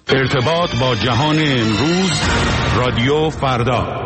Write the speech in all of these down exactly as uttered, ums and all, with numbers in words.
ارتباط با جهان امروز، رادیو فردا.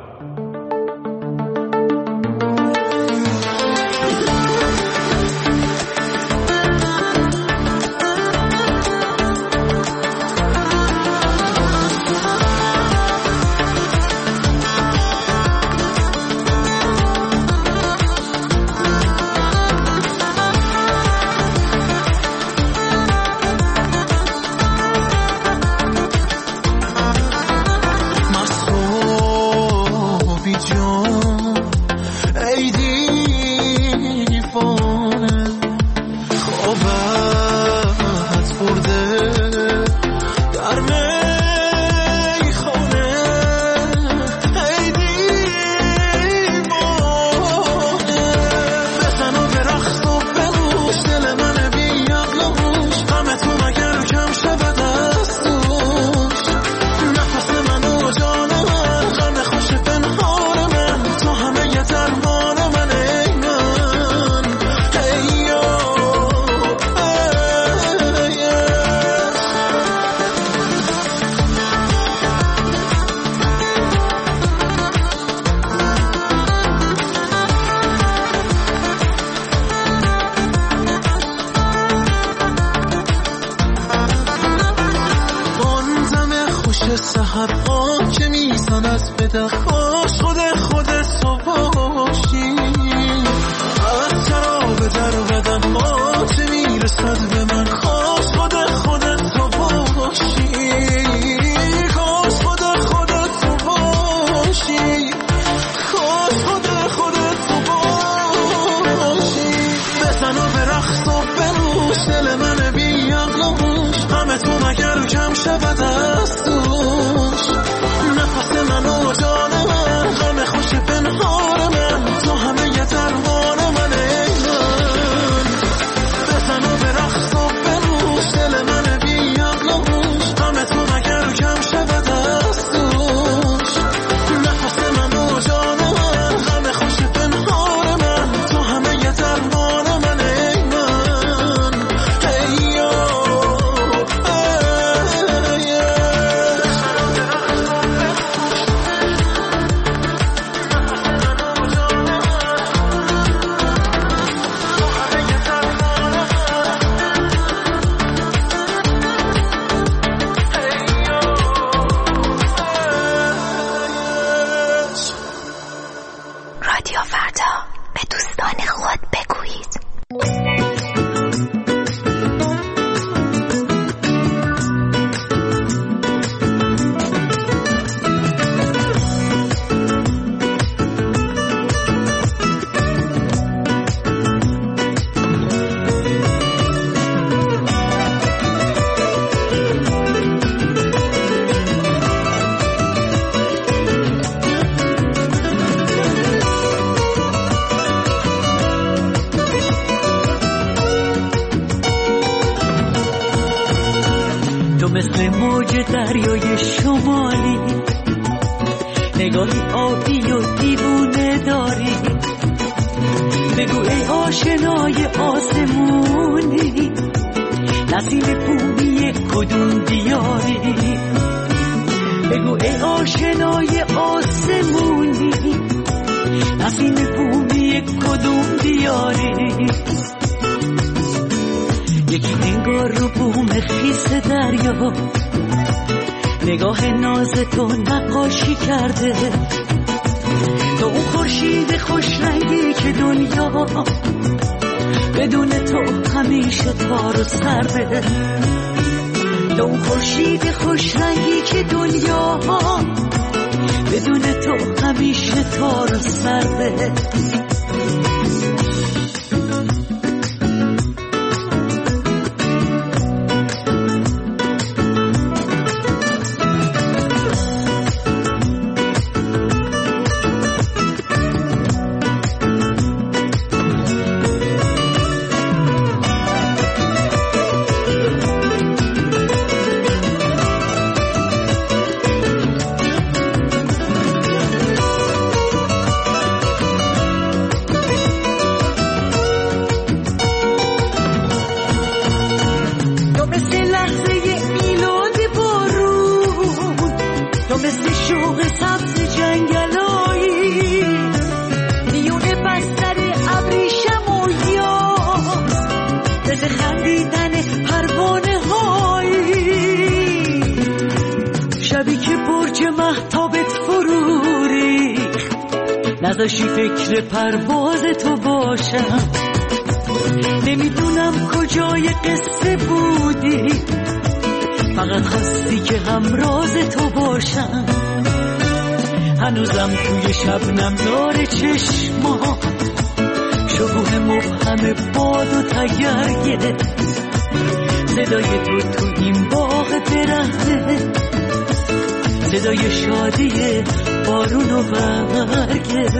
دریای شمالی نگاهی آبی و دیوونه داری، بگو ای آشنای آسمونی نسیم بومی کدوم دیاری، بگو ای آشنای آسمونی نسیم بومی کدوم دیاری. یکی انگار رو بوم خیس دریا نگاه ناز تو نقاشی کرده، تو اون خورشید خوش رنگی که دنیا بدون تو همیشه تار و سرده، تو اون خورشید خوش رنگی که دنیا بدون تو همیشه تار و سرده. نذاشی فکر پرواز تو باشم، نمیدونم کجای قصه بودی، فقط خواستی که همراز تو باشم. هنوزم توی شبنم داره چشما، شکوه مبهم باد و تگرگه، صدای تو تو این باغ درخته، صدای شادی بارون و برگه.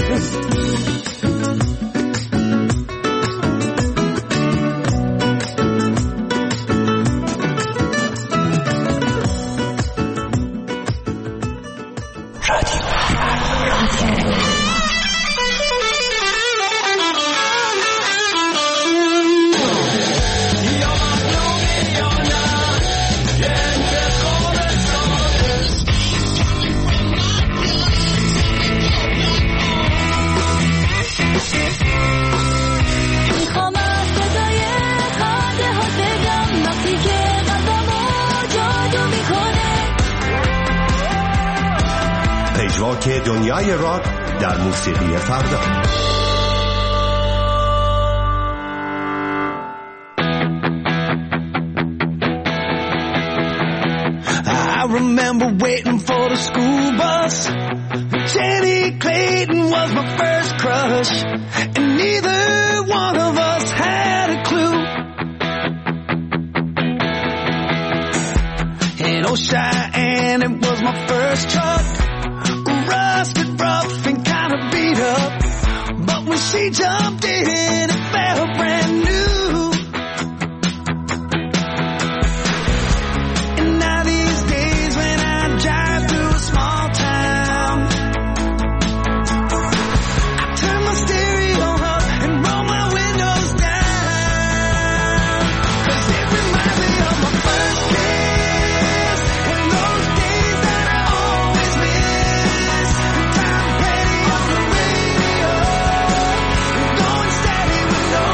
که دنیای راک در موسیقی فردا. I remember waiting for the school bus. Jenny Clayton was my first crush, and neither one of us had a clue. In Old Cheyenne, it was my first truck. Rusted, rough, and kind of beat up, but when she jumped in, it felt brand new. And now these days when I drive through a small town, I turn my stereo up and roll my windows down, 'cause it reminds me of my first kiss and those days that I always miss. Ready on the radio, going steady with no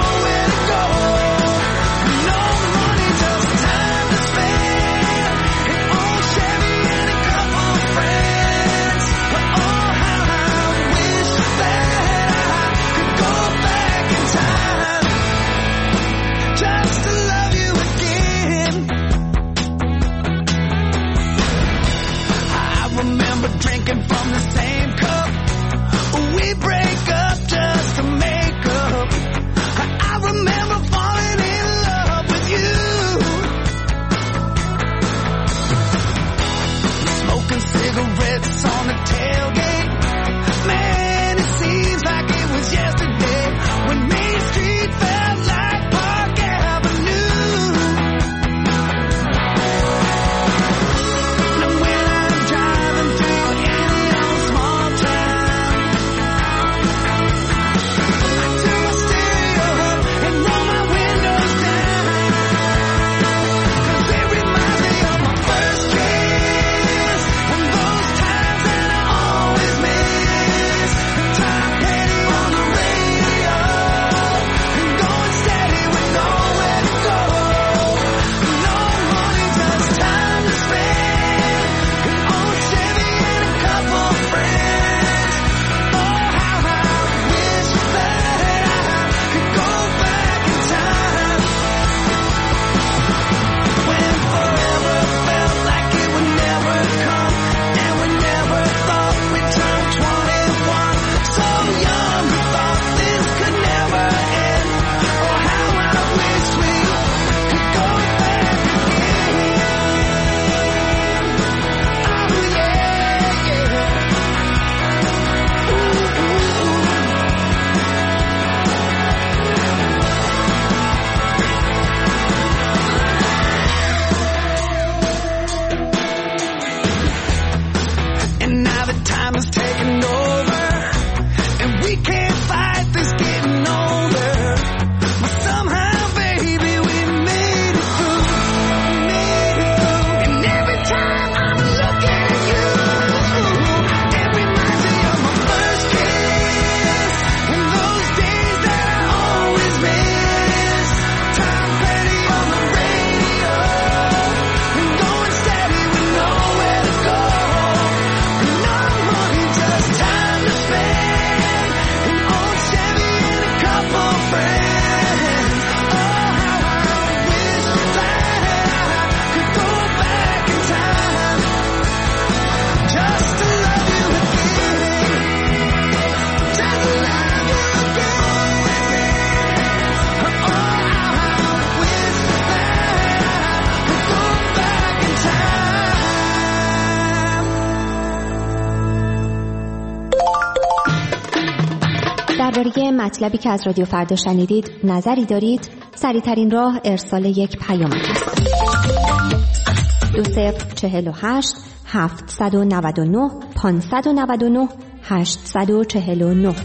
درباره مطلبی که از رادیو فردا شنیدید نظری دارید؟ سریع‌ترین راه ارسال یک پیامک است. دو صفر چهل و هشت هفتصد و نود و نه پانصد و نود و نه هشتصد و چهل و نه.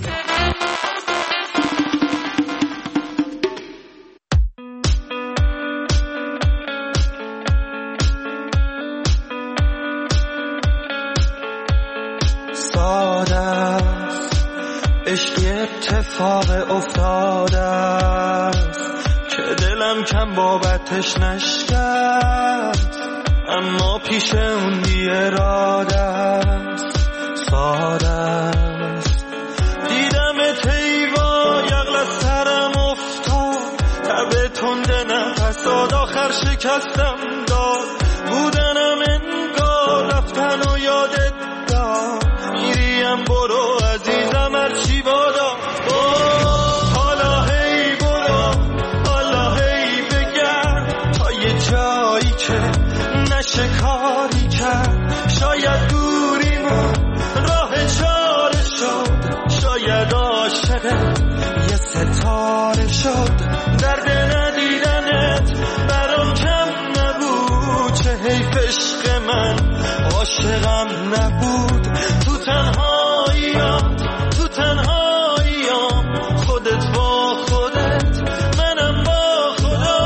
عشقی اتفاق افتاده است که دلم کم بابتش نشکست، اما پیش اون بی اراده است، ساده است. دیدم تیوا یغل از سرم افتاد، تب تنده نفساد آخر شکستم داد، بودنم انگار رفتن و یادت داد، میریم برو عزیزم هرچی بادا، حالا هی برو حالا هی بگرد تا یه جایی که نشه کاری کرد، شاید دوریمون راه چاره شد، شاید عاشقت یه ستاره شد، درد ندیدنت برام کم نبود، چه حیف عشق من عاشقم نبود، تو تنهاییام تو تنهاییام خودت با خودت منم با خدا.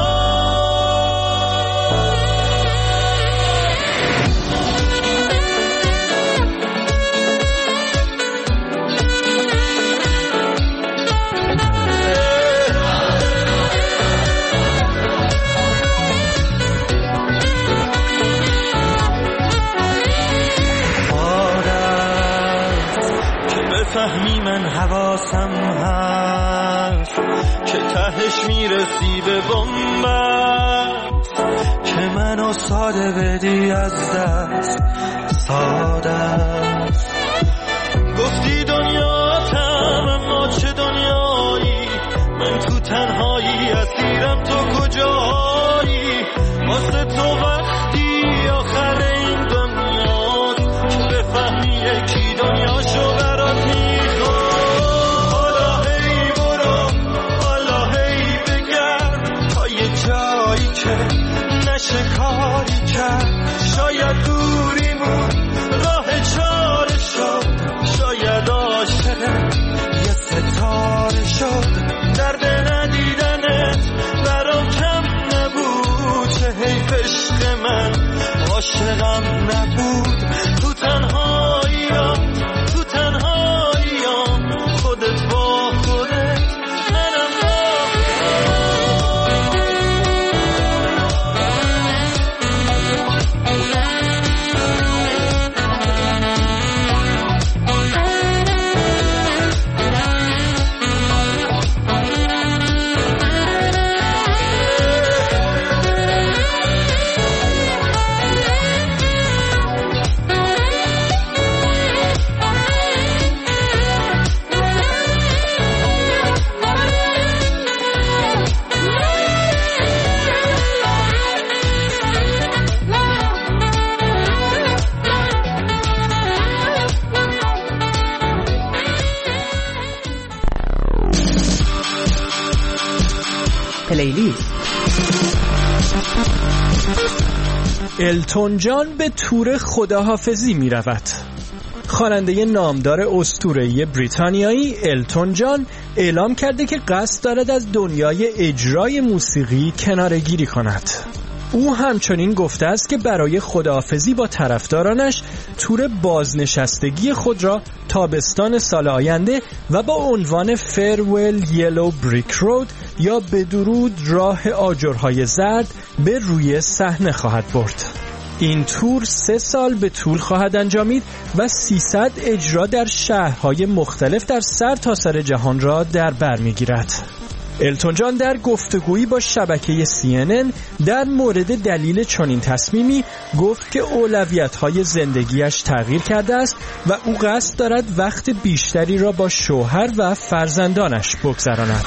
فهمی من حواسم هست که تهش میرسی به بنبست، که منو ساده بدی از دست، ساده است. گفتی دنیاتم اما چه دنیایی، من تو تنهایی اسیرم تو کجایی، واسه تو وقتی آخر این دنیاست که بفهمی یکی دنیاشو برات میخواد. حالا هی برو حالا هی بگرد تا یه جایی که نشه کاری کرد، شاید دوریمون راه چاره شد، شاید عاشقت یه ستاره شد، درد ندیدنت برام کم نبود، چه حیف عشق من عاشقم نبود، تو تنهاییام تو تنهاییام خودت با خودت منم با پلیلیست. التون جان به تور خداحافظی می رود. خواننده نامدار اسطوره‌ای بریتانیایی التون جان اعلام کرده که قصد دارد از دنیای اجرای موسیقی کناره‌گیری کند. او همچنین گفته است که برای خداحافظی با طرفدارانش تور بازنشستگی خود را تابستان سال آینده و با عنوان Farewell Yellow Brick Road یا به درود راه آجرهای زرد به روی صحنه خواهد برد. این تور سه سال به طول خواهد انجامید و سیصد اجرا در شهرهای مختلف در سرتاسر جهان را در بر می‌گیرد. التون جان در گفتگویی با شبکه سی ان ان در مورد دلیل چنین تصمیمی گفت که اولویت‌های زندگیش تغییر کرده است و او قصد دارد وقت بیشتری را با شوهر و فرزندانش بگذراند.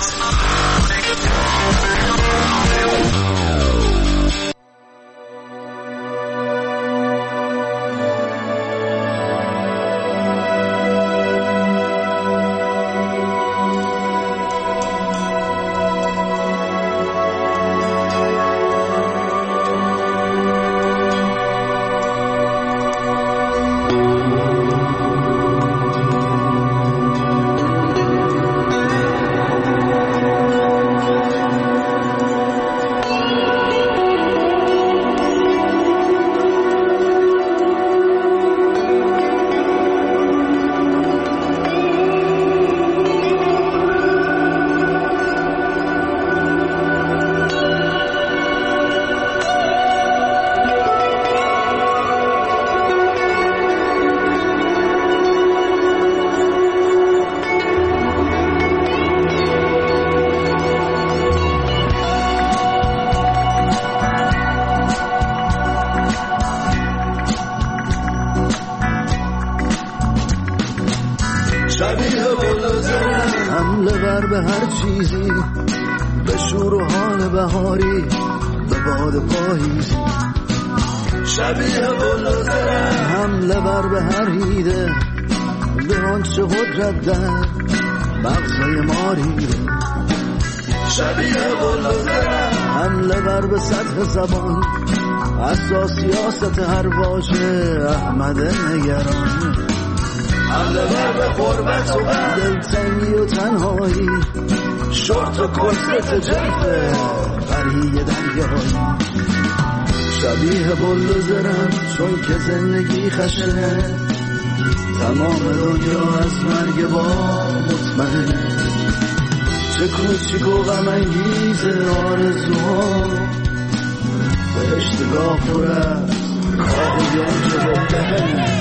حمله ور به هر چیزی، به شور و حال بهاری، به باد پاییزی. شبیه بلوزرم حمله ور به هر هیده، به آنچه قدرت در مغزای ما ریده. شبیه بلوزرم حمله ور به سطح زبان، اساس سیاست هر واژه احمد نگران. حمله ور به غربت و دلتنگی و تنهایی، شورت و کرست جلفه قریه دریایی. شبیه بلوزرم چون که زندگی خشنه، تمام دنیا از مرگ با مطمئنه. چه کوچیک و غم انگیز آرزوها، به اشتگاه پر از کاهیان چه بهتره.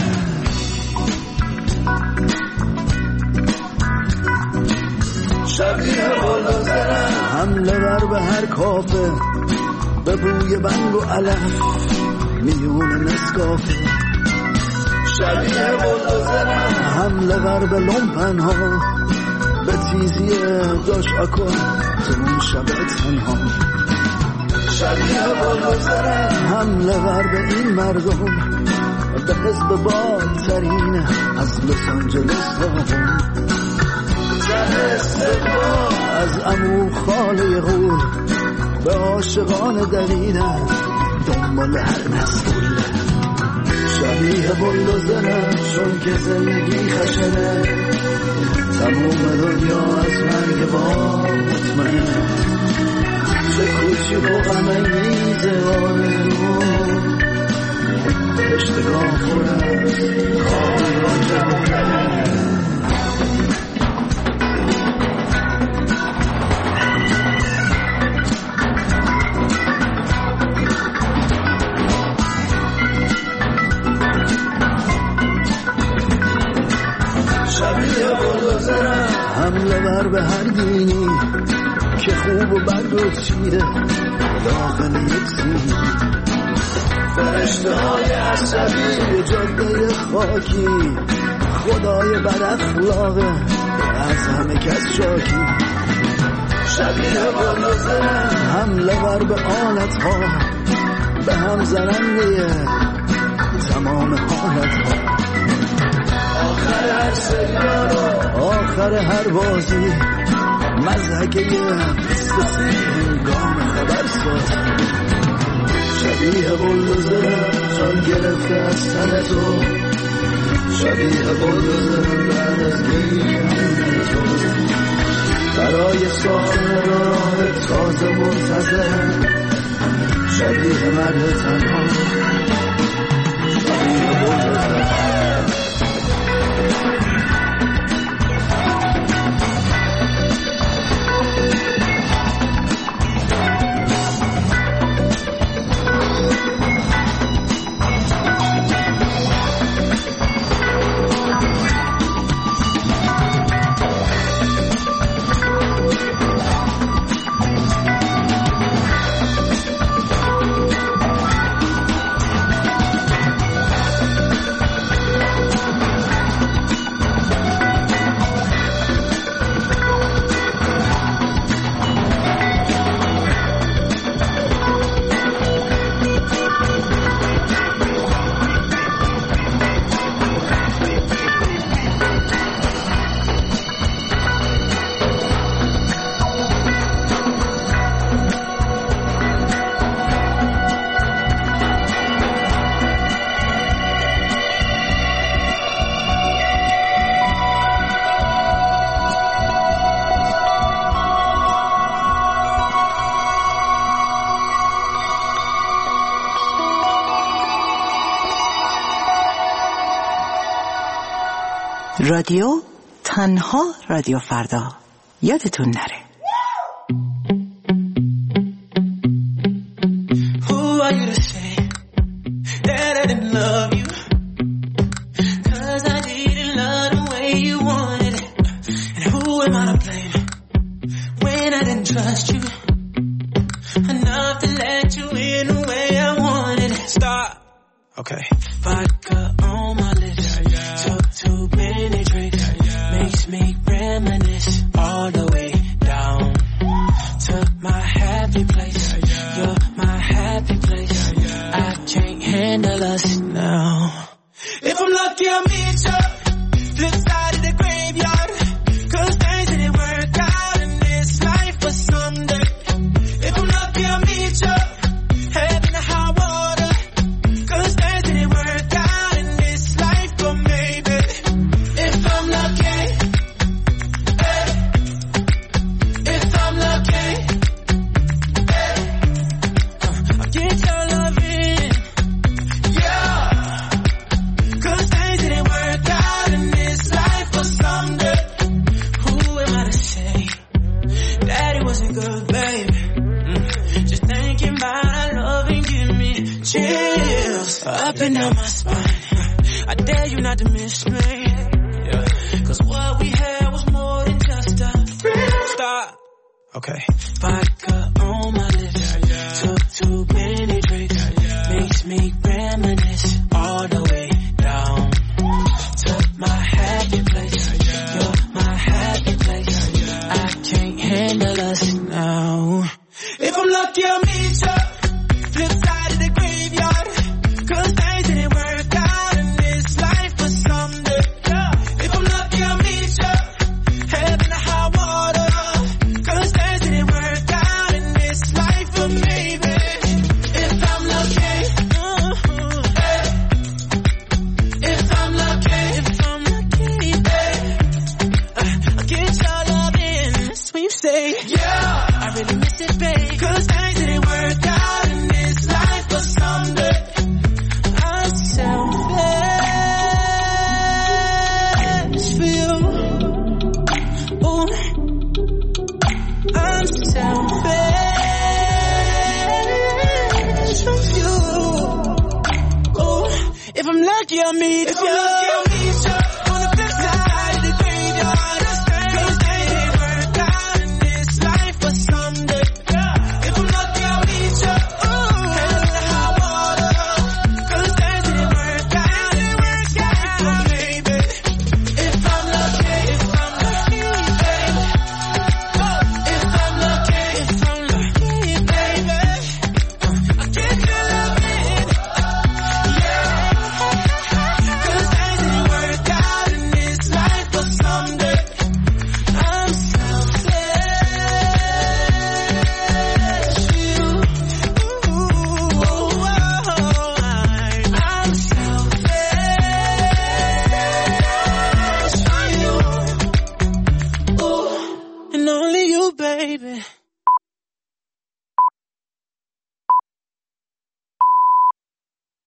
شبیه بلوزرم حمله ور به هر کافه، به بوی بنگ و علف میون نسکافه. شبیه بلوزرم حمله ور به لومپن ها، به تیزی داش اکن تو اون شب تنها. شبیه بلوزرم حمله ور به این مردم، به حزب بالترین از لس آنجلس داغون. از عمو خاله غول به عاشقان دویدن دنبال هر مسئول. شبیه بلوزرم چون که زندگی خشنه، تموم دنیا از مرگ با مطمئنه. چه کوچیک و غم انگیز آرزوها، اشتگاه پر از کاهیان چه بهتره. حمله ور به هر دینی که خوب و بد و چیه داخل یک سینی. فرشته های عصبی جاده خاکی، خدای بد اخلاقه از همه کس شاکی. شبیه بلوزرم حمله ور به آلت ها، به هم زننده تمام حالت ها. آخر هر سریال، آخر هر بازی، مضحکه قصه هنگام خبر ساز. شبیه بلوزرم چون گرفته از تن تو، شبیه بلوزرم بعد از گریه تو، برای ساختن راه تازه منتظر. شبیه مرد تنها، شبیه بلوزرم. رادیو تنها رادیو فردا، یادتون نره. Who are you to say that I didn't love you? 'Cause I didn't love the way you wanted it. And who am I to blame when I didn't trust you enough to let you in the way I wanted it? Stop. Okay. Vodka on my lips, took too many drinks, makes me red. reminisce all the way down to my happy place. You're my happy place. I can't handle us now. If I'm lucky, I'll meet you flip side of the graveyard. Cause things didn't work out in this life, but someday. If I'm lucky, I'll meet you heaven or high water. Cause things didn't work out in this life, but maybe. If I'm lucky, hey. If I'm lucky, hey. uh, I'll get your loving, yeah. Cause things didn't work out in this life, but someday. Who am I to say that it wasn't good, baby? Mm. Just thinking about our love and give me chills up and down my spine. I dare you not to miss me, yeah. Cause what we had was more than just a friend. Stop. Okay. Vodka on my lips, yeah, yeah. Took too many drinks, yeah, yeah. Makes me reminisce all the way down to my happy place. Yeah, yeah. You're my happy place. Yeah, yeah. I can't handle us now. If I'm lucky, I'll meet you flip side of the graveyard. Cause things didn't work out in this life, but someday. Yeah. If I'm lucky, I'll meet you heaven or high water. Cause things didn't work out in this life, but maybe. If I'm lucky, uh-huh, hey. If I'm lucky, if I'm lucky, hey. uh, I'll get your loving, that's what you say. Yeah, I really miss it, babe. Cause things didn't work out in this life, but someday. I'm selfish for you. Ooh, I'm selfish for you. Ooh, if I'm lucky, I'll meet you. If I'm lucky, I'll meet you.